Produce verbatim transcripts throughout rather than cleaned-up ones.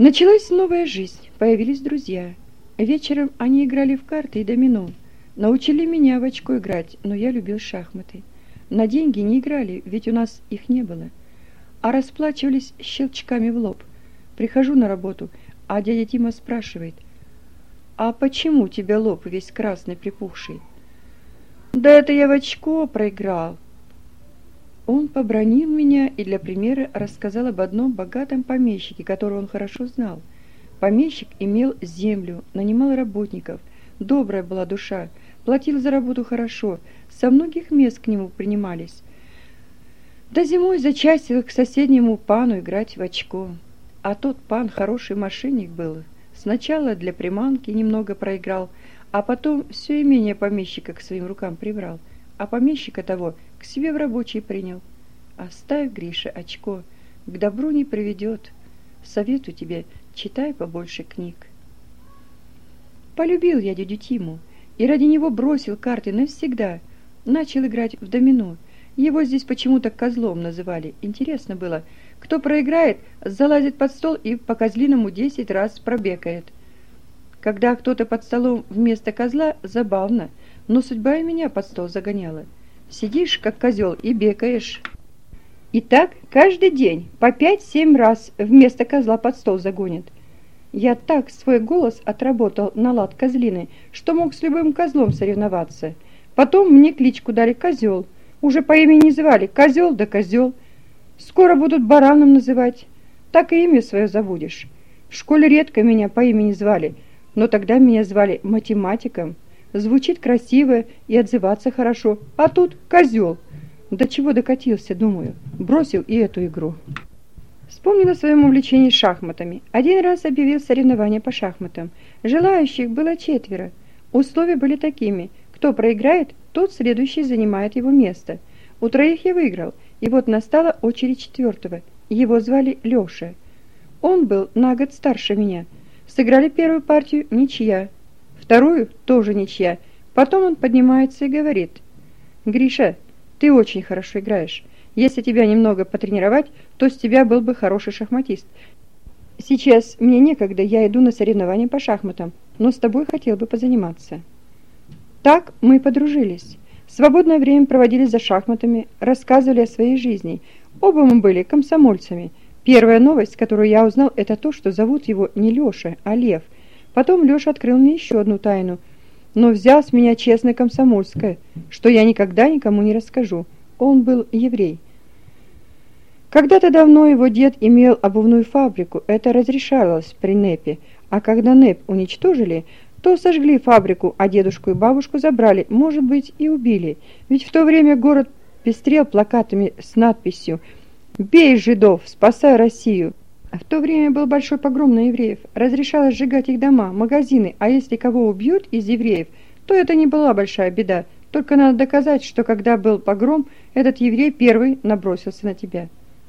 Началась новая жизнь, появились друзья. Вечером они играли в карты и домино. Научили меня в очко играть, но я любил шахматы. На деньги не играли, ведь у нас их не было. А расплачивались щелчками в лоб. Прихожу на работу, а дядя Тима спрашивает: «А почему у тебя лоб весь красный припухший?» «Да это я в очко проиграл». Он побранил меня и для примера рассказал об одном богатом помещике, которого он хорошо знал. Помещик имел землю, нанимал работников, добрая была душа, платил за работу хорошо, со многих мест к нему принимались. Да зимой зачастил к соседнему пану играть в очко. А тот пан хороший мошенник был. Сначала для приманки немного проиграл, а потом все имение помещика к своим рукам прибрал, а помещика того к себе в рабочий принял. Оставь, Гриша, очко, к добру не приведет. Советую тебе, читай побольше книг. Полюбил я дядю Тиму и ради него бросил карты навсегда. Начал играть в домино. Его здесь почему-то козлом называли. Интересно было, кто проиграет, залазит под стол и по козлиному десять раз пробекает. Когда кто-то под столом вместо козла, забавно, но судьба и меня под стол загоняла. Сидишь, как козел, и бекаешь. И так каждый день по пять-семь раз вместо козла под стол загонят. Я так свой голос отработал на лад козлины, что мог с любым козлом соревноваться. Потом мне кличку дали Козел. Уже по имени звали Козел да Козел. Скоро будут бараном называть. Так и имя свое забудешь. В школе редко меня по имени звали, но тогда меня звали математиком. Звучит красиво и отзываться хорошо. А тут Козел. До чего докатился, думаю. Бросил и эту игру. Вспомнил о своем увлечении шахматами. Один раз объявил соревнования по шахматам. Желающих было четверо. Условия были такими: кто проиграет, тот следующий занимает его место. У троих я выиграл, и вот настала очередь четвертого. Его звали Леша. Он был на год старше меня. Сыграли первую партию — ничья. Вторую — тоже ничья. Потом он поднимается и говорит: «Гриша, ты очень хорошо играешь. Если тебя немного потренировать, то с тебя был бы хороший шахматист. Сейчас мне некогда, я иду на соревнования по шахматам, но с тобой хотел бы позаниматься». Так мы подружились. Свободное время проводили за шахматами, рассказывали о своей жизни. Оба мы были комсомольцами. Первая новость, которую я узнал, это то, что зовут его не Леша, а Лев. Потом Леша открыл мне еще одну тайну, но взял с меня честное комсомольское, что я никогда никому не расскажу. Он был еврей. Когда-то давно его дед имел обувную фабрику, это разрешалось при НЭПе, а когда НЭП уничтожили, то сожгли фабрику, а дедушку и бабушку забрали, может быть, и убили. Ведь в то время город пестрел плакатами с надписью «Бей жидов, спасай Россию». А в то время был большой погром на евреев. Разрешалось сжигать их дома, магазины, а если кого убьют из евреев, то это не была большая беда. Только надо доказать, что когда был погром, этот еврей первый набросился на тебя.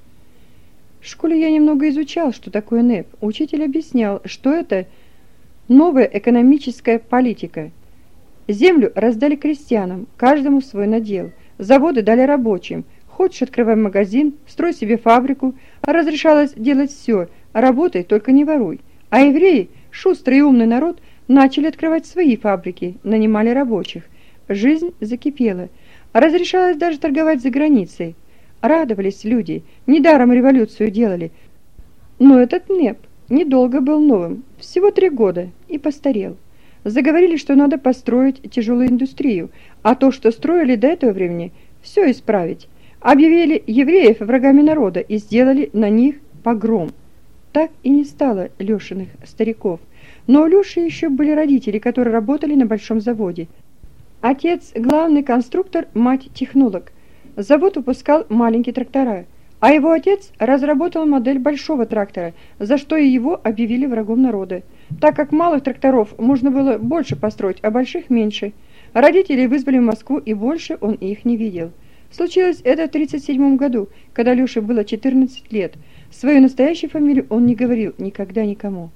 В школе я немного изучал, что такое НЭП. Учитель объяснял, что это новая экономическая политика. Землю раздали крестьянам, каждому свой надел. Заводы дали рабочим. Хочешь, открывай магазин, строй себе фабрику. А разрешалось делать все, работай, только не воруй. А евреи, шустрый и умный народ, начали открывать свои фабрики, нанимали рабочих. Жизнь закипела. Разрешалось даже торговать за границей. Радовались люди, недаром революцию делали. Но этот НЭП недолго был новым, всего три года, и постарел. Заговорили, что надо построить тяжелую индустрию, а то, что строили до этого времени, все исправить. Объявили евреев врагами народа и сделали на них погром. Так и не стало Лешиных стариков. Но у Леши еще были родители, которые работали на большом заводе. Отец – главный конструктор, мать – технолог. Завод выпускал маленькие трактора, а его отец разработал модель большого трактора, за что и его объявили врагом народа. Так как малых тракторов можно было больше построить, а больших меньше. Родители вызвали в Москву, и больше он их не видел. Случилось это в тридцать седьмом году, когда Леше было четырнадцать лет. Свою настоящую фамилию он не говорил никогда никому.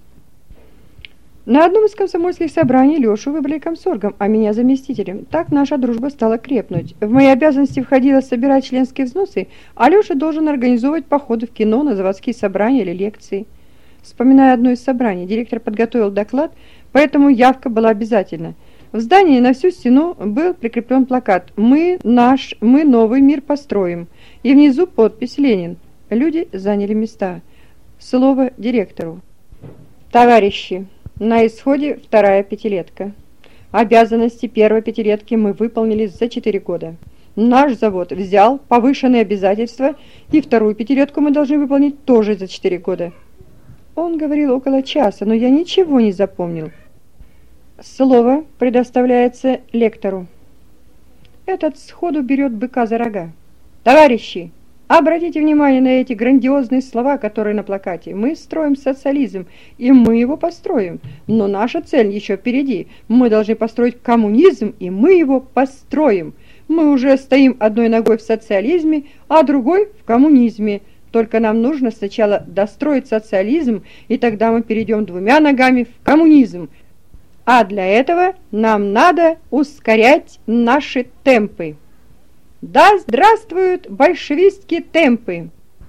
На одном из комсомольских собраний Лешу выбрали комсоргом, а меня заместителем. Так наша дружба стала крепнуть. В мои обязанности входило собирать членские взносы, а Леша должен организовывать походы в кино, на заводские собрания или лекции. вспоминая одно из собраний. Директор подготовил доклад, поэтому явка была обязательна. В здании на всю стену был прикреплен плакат «Мы наш, мы новый мир построим». И внизу подпись «Ленин». Люди заняли места. Слово директору. Товарищи, на исходе вторая пятилетка. Обязанности первой пятилетки мы выполнили за четыре года. Наш завод взял повышенные обязательства, и вторую пятилетку мы должны выполнить тоже за четыре года. Он говорил около часа, но я ничего не запомнил. Слово предоставляется лектору. Этот сходу берет быка за рога. Товарищи, обратите внимание на эти грандиозные слова, которые на плакате. Мы строим социализм, и мы его построим. Но наша цель еще впереди. Мы должны построить коммунизм, и мы его построим. Мы уже стоим одной ногой в социализме, а другой в коммунизме. Только нам нужно сначала достроить социализм, и тогда мы перейдем двумя ногами в коммунизм. А для этого нам надо ускорять наши темпы. Да здравствуют большевистские темпы!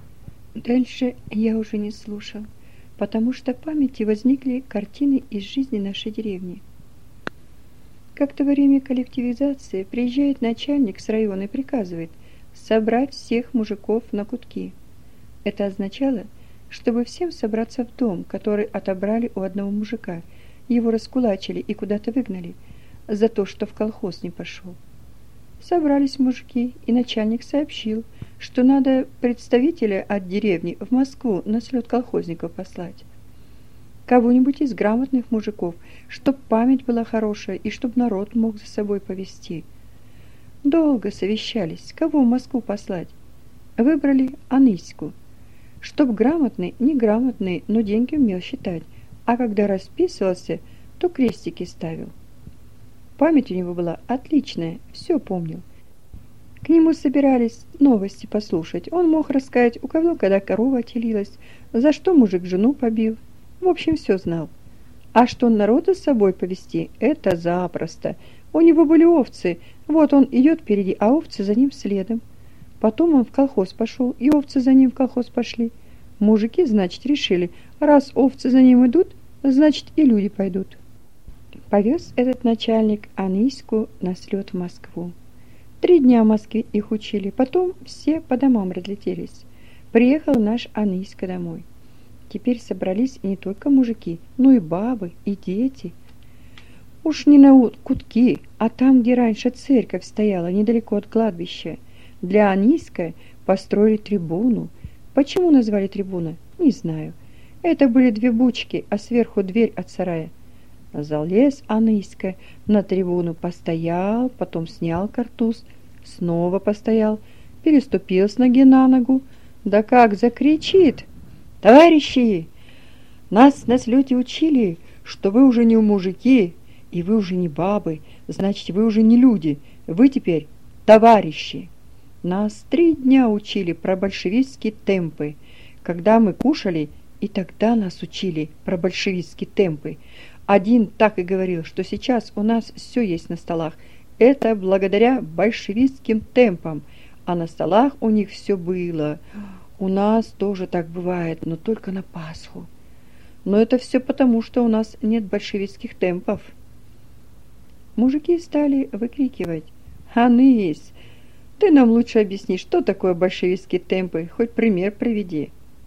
Дальше я уже не слушал, потому что в памяти возникли картины из жизни нашей деревни. Как-то во время коллективизации приезжает начальник с района и приказывает собрать всех мужиков на кутки. Это означало, чтобы всем собраться в дом, который отобрали у одного мужика. Его раскулачили и куда-то выгнали за то, что в колхоз не пошел. Собрались мужики, и начальник сообщил, что надо представителя от деревни в Москву на слет колхозников послать. Кого-нибудь из грамотных мужиков, чтоб память была хорошая и чтоб народ мог за собой повести. Долго совещались, кого в Москву послать. Выбрали Аныську, чтоб грамотный, неграмотный, но деньги умел считать, а когда расписывался, то крестики ставил. Память у него была отличная, все помнил. К нему собирались новости послушать. Он мог рассказать, у кого когда корова отелилась, за что мужик жену побил. В общем, все знал. А что народа с собой повести, это запросто. У него были овцы, вот он идет впереди, а овцы за ним следом. Потом он в колхоз пошел, и овцы за ним в колхоз пошли. Мужики, значит, решили, раз овцы за ним идут, значит, и люди пойдут. Повез этот начальник Аныську на слет в Москву. Три дня в Москве их учили, потом все по домам разлетелись. Приехал наш Аныська домой. Теперь собрались не только мужики, но и бабы, и дети. Уж не на кутки, а там, где раньше церковь стояла, недалеко от кладбища. Для Аныська построили трибуну. Почему назвали трибуна? Не знаю. Это были две бучки, а сверху дверь от сарая. Залез Аныська на трибуну, постоял, потом снял картуз, снова постоял, переступил с ноги на ногу. Да как закричит: «Товарищи, нас на слете учили, что вы уже не мужики, и вы уже не бабы, значит, вы уже не люди, вы теперь товарищи. Нас три дня учили про большевистские темпы. Когда мы кушали, и тогда нас учили про большевистские темпы. Один так и говорил, что сейчас у нас все есть на столах. Это благодаря большевистским темпам, а на столах у них все было. У нас тоже так бывает, но только на Пасху. Но это все потому, что у нас нет большевистских темпов». Мужики стали выкрикивать: «Аныс, ты нам лучше объясни, что такое большевистские темпы, хоть пример приведи».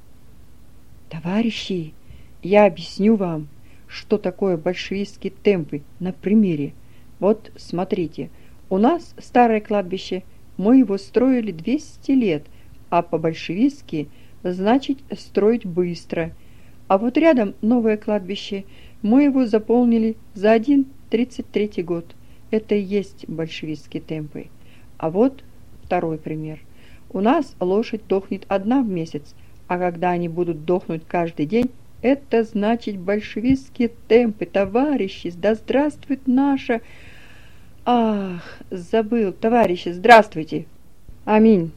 «Товарищи, я объясню вам, что такое большевистские темпы на примере. Вот смотрите, у нас старое кладбище, мы его строили двести лет, а по-большевистски значит строить быстро. А вот рядом новое кладбище, мы его заполнили за один тридцать третий год. Это и есть большевистские темпы. А вот второй пример. У нас лошадь дохнет одна в месяц, а когда они будут дохнуть каждый день, это значит большевистские темпы, товарищи, да здравствует наша... Ах, забыл, товарищи, здравствуйте. Аминь.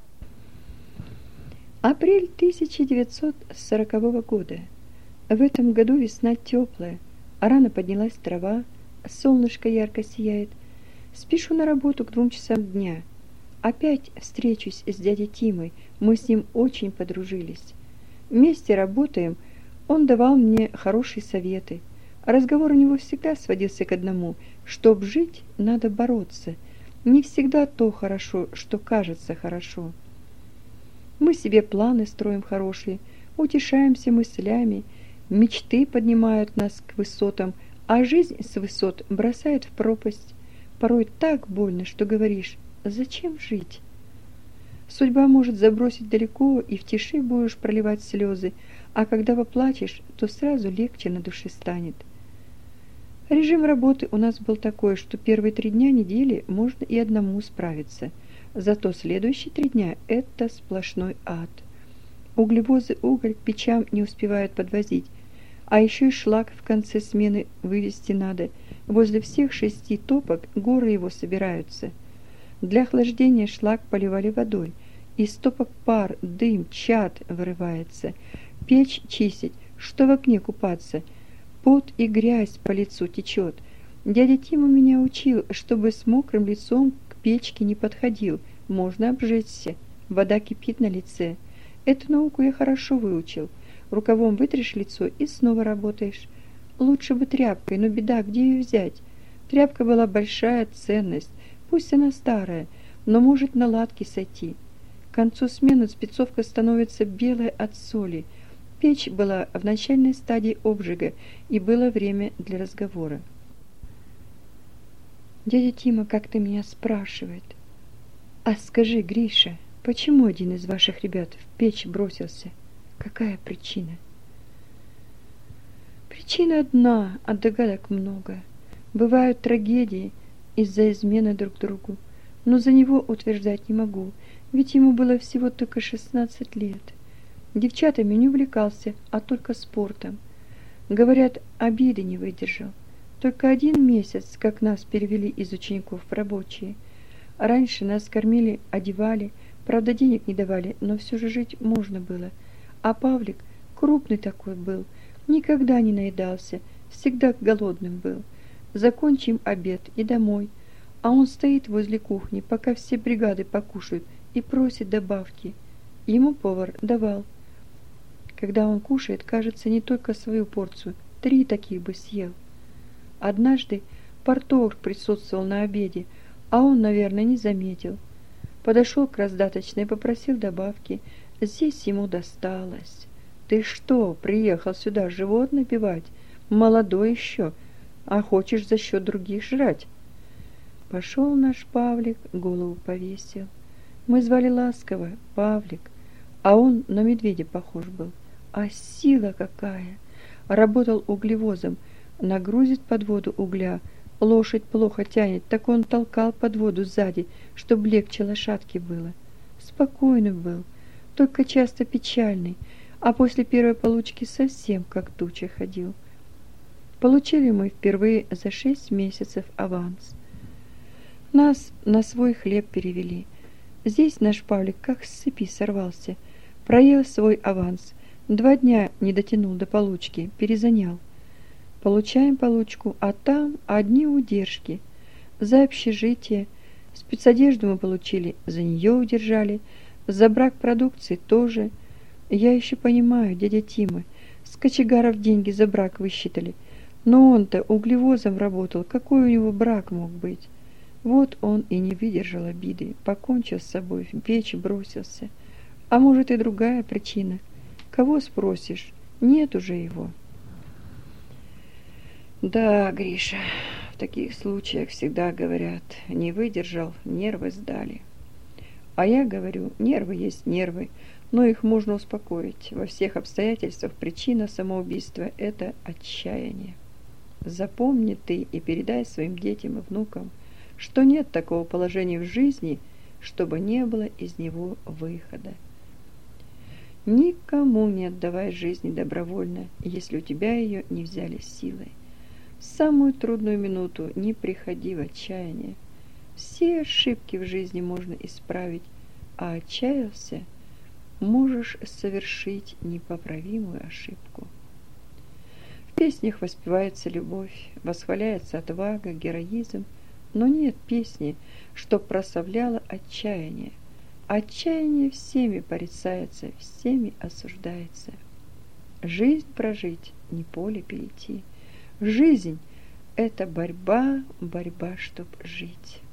Апрель тысяча девятьсот сорокового года. В этом году весна теплая, рано поднялась трава, солнышко ярко сияет. Спешу на работу к двум часам дня. Опять встречусь с дядей Тимой, мы с ним очень подружились. Вместе работаем, Он давал мне хорошие советы. Разговор у него всегда сводился к одному: чтоб жить, надо бороться. Не всегда то хорошо, что кажется хорошо. Мы себе планы строим хорошие, утешаемся мыслями, мечты поднимают нас к высотам, а жизнь с высот бросает в пропасть. Порой так больно, что говоришь: зачем жить? Судьба может забросить далеко, и в тиши будешь проливать слезы, а когда поплачешь, то сразу легче на душе станет. Режим работы у нас был такой, что первые три дня недели можно и одному справиться, зато следующие три дня – это сплошной ад. Углевозы уголь к печам не успевают подвозить, а еще и шлак в конце смены вывести надо. Возле всех шести топок горы его собираются. Для охлаждения шлак поливали водой, из топок пар, дым, чад вырывается. Печь чистить, что в окне купаться. Пот и грязь по лицу течет. Дядя Тима меня учил, чтобы с мокрым лицом к печке не подходил, можно обжечься, вода кипит на лице. Эту науку я хорошо выучил. Рукавом вытрешь лицо и снова работаешь. Лучше бы тряпкой, но беда, где ее взять? Тряпка была большая ценность, пусть она старая, но может на латке сойти. К концу смены спецовка становится белой от соли. Печь была в начальной стадии обжига, и было время для разговора. Дядя Тима как-то меня спрашивает: «А скажи, Гриша, почему один из ваших ребят в печь бросился? Какая причина?» Причина одна, а догадок много. Бывают трагедии из-за измены друг другу, но за него утверждать не могу, ведь ему было всего только шестнадцать лет. Девчатами не увлекался, а только спортом. Говорят, обиды не выдержал. Только один месяц, как нас перевели из учеников в рабочие. Раньше нас кормили, одевали, правда, денег не давали, но все же жить можно было. А Павлик крупный такой был, никогда не наедался, всегда голодным был. Закончим обед и домой, а он стоит возле кухни, пока все бригады покушают, и просит добавки. Ему повар давал. Когда он кушает, кажется, не только свою порцию, три таких бы съел. Однажды парторг присутствовал на обеде, а он, наверное, не заметил. Подошел к раздаточной и попросил добавки. Здесь ему досталось. «Ты что, приехал сюда живот набивать? Молодой еще, а хочешь за счет других жрать?» Пошел наш Павлик, голову повесил. Мы звали ласково Павлик, а он на медведя похож был. А сила какая! Работал углевозом, нагрузит под воду угля, лошадь плохо тянет, так он толкал под воду сзади, чтобы легче лошадке было. Спокойный был, только часто печальный, а после первой получки совсем как туча ходил. Получили мы впервые за шесть месяцев аванс. Нас на свой хлеб перевели. Здесь наш Павлик как с цепи сорвался, проел свой аванс. Два дня не дотянул до получки, перезанял. Получаем получку, а там одни удержки. За общежитие, спецодежду мы получили, за нее удержали, за брак продукции тоже. Я еще понимаю, дядя Тима, с кочегаров деньги за брак высчитали. Но он-то углевозом работал, какой у него брак мог быть? Вот он и не выдержал обиды, покончил с собой, в печь бросился. А может и другая причина. Кого спросишь? Нет уже его. Да, Гриша, в таких случаях всегда говорят: не выдержал, нервы сдали. А я говорю, нервы есть нервы, но их можно успокоить. Во всех обстоятельствах причина самоубийства – это отчаяние. Запомни ты и передай своим детям и внукам, что нет такого положения в жизни, чтобы не было из него выхода. Никому не отдавай жизни добровольно, если у тебя ее не взяли силой. В самую трудную минуту не приходи в отчаяние. Все ошибки в жизни можно исправить, а отчаялся, можешь совершить непоправимую ошибку. В песнях воспевается любовь, восхваляется отвага, героизм, но нет песни, что прославляло отчаяние. Отчаяние всеми порицается, всеми осуждается. Жизнь прожить, не поле перейти. Жизнь — это борьба, борьба, чтоб жить.